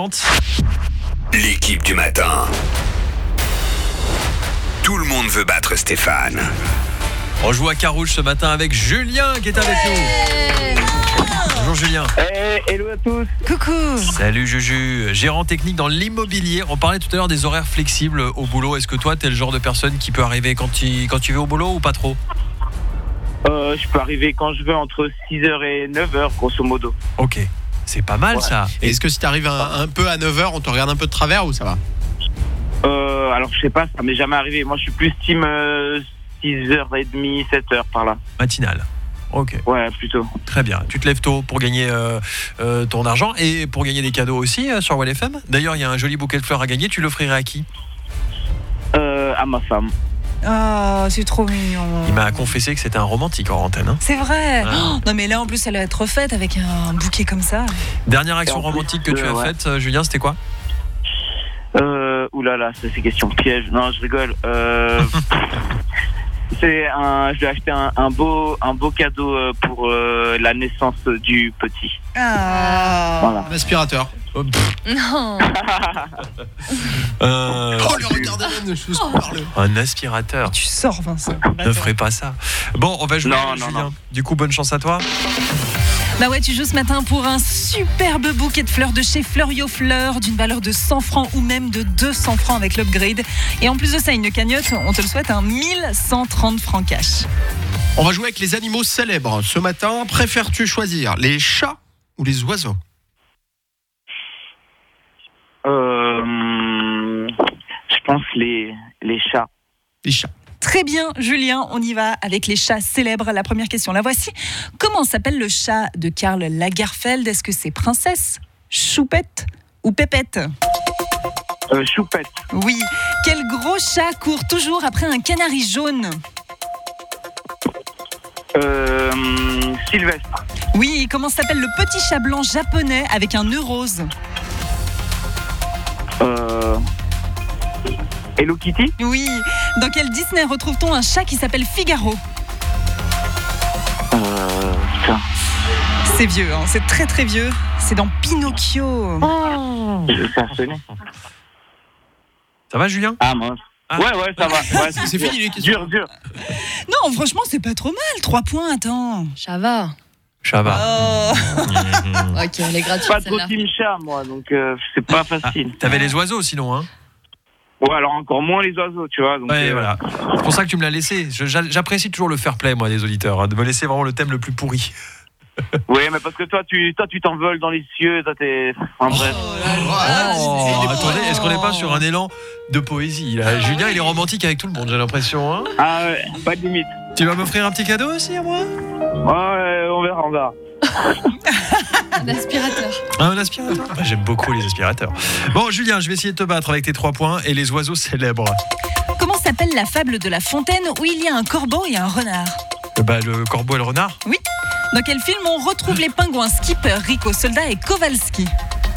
suivante. L'équipe du matin. Tout le monde veut battre Stéphane. On joue à Carouge ce matin avec Julien qui est avec nous. Bonjour Julien. Hello à tous. Coucou. Salut Juju, gérant technique dans l'immobilier. On parlait tout à l'heure des horaires flexibles au boulot. Est-ce que toi, t'es le genre de personne qui peut arriver quand tu vas au boulot ou pas trop ? Je peux arriver quand je veux, entre 6h et 9h, grosso modo. Ok, c'est pas mal ça. Et est-ce que si t'arrives un peu à 9h, on te regarde un peu de travers ou ça va ? Alors je sais pas, ça m'est jamais arrivé. Moi je suis plus team 6h30, 7h par là. Matinale. Ok. Ouais, plutôt. Très bien. Tu te lèves tôt pour gagner ton argent et pour gagner des cadeaux aussi sur WellFM. D'ailleurs, il y a un joli bouquet de fleurs à gagner. Tu l'offrirais à qui ? À ma femme. Oh, c'est trop mignon. Il m'a confessé que c'était un romantique en antenne. Hein. C'est vrai. Ah. Oh, non mais là en plus elle va être refaite avec un bouquet comme ça. Dernière action Et en plus, romantique que tu as ouais. faite, Julien, c'était quoi ? Oulala, ça c'est question piège. Non, je rigole. Je lui ai acheté un beau cadeau pour la naissance du petit. Ah. Voilà. Un aspirateur. Non. Le regardez même de choses qu'on parle. Un aspirateur. Tu sors Vincent. Ne ferai pas ça. Bon, on va jouer Non, avec non, Julien. non. Du coup, bonne chance à toi. Bah ouais, tu joues ce matin pour un superbe bouquet de fleurs de chez Fleurio Fleurs d'une valeur de 100 francs ou même de 200 francs avec l'upgrade. Et en plus de ça, une cagnotte, on te le souhaite, 1130 francs cash. On va jouer avec les animaux célèbres. Ce matin, préfères-tu choisir les chats ou les oiseaux ? Je pense les chats. Les chats. Très bien, Julien, on y va avec les chats célèbres. La première question, la voici. Comment s'appelle le chat de Karl Lagerfeld ? Est-ce que c'est Princesse, Choupette ou Pépette ? Choupette. Oui. Quel gros chat court toujours après un canari jaune ? Sylvestre. Oui. Comment s'appelle le petit chat blanc japonais avec un nœud rose ? Hello Kitty. Oui. Dans quel Disney retrouve-t-on un chat qui s'appelle Figaro ? Putain. C'est vieux, hein, c'est très très vieux. C'est dans Pinocchio. Je vais faire sonner. Ça va, Julien ? Ah mince. Ah. Ouais, ça va. Ouais, C'est fini les questions. Dur. Non, franchement, c'est pas trop mal. 3 points, attends. Ça va. Ça va. Oh. Ok, elle est gratuite Pas trop celle-là. team chat, moi, donc c'est pas facile. T'avais les oiseaux sinon, hein ? Ouais, alors encore moins les oiseaux, tu vois. Donc, Ouais, voilà. C'est pour ça que tu me l'as laissé. J'apprécie toujours le fair play, moi, des auditeurs, hein, de me laisser vraiment le thème le plus pourri. Ouais, mais parce que toi, tu t'envoles dans les cieux, toi, t'es. En bref. Oh, attendez, est-ce qu'on n'est pas sur un élan de poésie là ? Julien, il est romantique avec tout le monde, j'ai l'impression. Hein. Ah ouais, pas de limite. Tu vas m'offrir un petit cadeau aussi à moi ? Ouais, on verra. Un aspirateur. Un aspirateur ? Bah, j'aime beaucoup les aspirateurs. Bon, Julien, je vais essayer de te battre avec tes 3 points et les oiseaux célèbres. Comment s'appelle la fable de La Fontaine où il y a un corbeau et un renard ? Bah, le corbeau et le renard ? Oui. Dans quel film on retrouve les pingouins Skipper, Rico, Soldat et Kowalski ? Bingo ?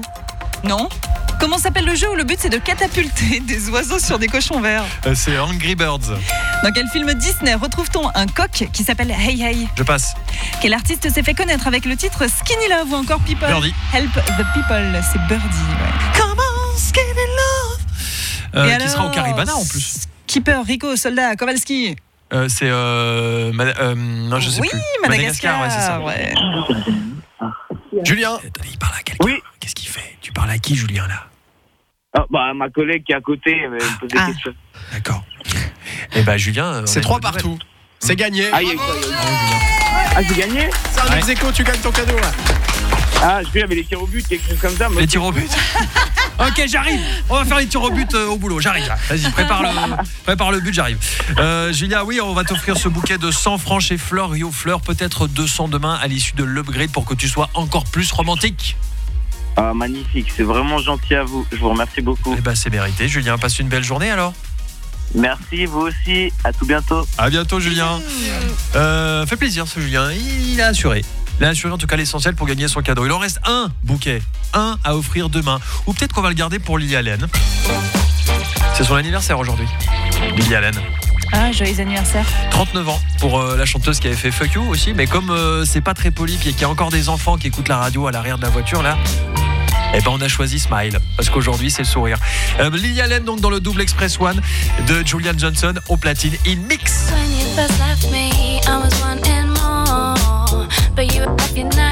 Non. Comment s'appelle le jeu où le but c'est de catapulter des oiseaux sur des cochons verts ? C'est Angry Birds. Dans quel film Disney retrouve-t-on un coq qui s'appelle Hey Hey ? Je passe. Quel artiste s'est fait connaître avec le titre Skinny Love ou encore People ? Birdie. Help the People, c'est Birdie. Ouais. Come on, Skinny Love. Et Qui sera au alors, Caribana en plus. Skipper, Rico, Soldat, Kowalski. C'est non, je sais Oui, plus. Madagascar, ouais, c'est ça. ouais. Julien, Attendez, il parle à quelqu'un. Oui. Qu'est-ce qu'il fait ? Tu parles à qui, Julien, là ? Ah, bah, ma collègue qui est à côté, elle me pose des questions. D'accord. Et bah, Julien, c'est 3 partout. C'est gagné. Ah, j'ai gagné. C'est un ex-aequo, tu gagnes ton cadeau. Là. Ah, je sais, il y avait les tirs au but, quelque chose comme ça. Les tirs au but. Ok, j'arrive. On va faire les tirs au but au boulot. J'arrive là. Vas-y, prépare le but, j'arrive. Julia, oui, on va t'offrir ce bouquet de 100 francs chez Fleurio Fleurs, peut-être 200 demain à l'issue de l'upgrade pour que tu sois encore plus romantique. Ah, magnifique, c'est vraiment gentil à vous. Je vous remercie beaucoup. Eh ben, c'est mérité. Julien, passe une belle journée alors. Merci, vous aussi. À tout bientôt. À bientôt, Julien. Fait plaisir, ce Julien. Il a assuré. Il a assuré en tout cas l'essentiel pour gagner son cadeau. Il en reste un bouquet, un à offrir demain. Ou peut-être qu'on va le garder pour Lily Allen. C'est son anniversaire aujourd'hui, Lily Allen. Ah, joyeux anniversaire. 39 ans pour la chanteuse qui avait fait Fuck You aussi. Mais comme c'est pas très poli et qu'il y a encore des enfants qui écoutent la radio à l'arrière de la voiture là, Eh ben on a choisi Smile parce qu'aujourd'hui c'est le sourire. Lily Allen donc dans le double Express One de Julian Johnson au platine in mix. When you first left me,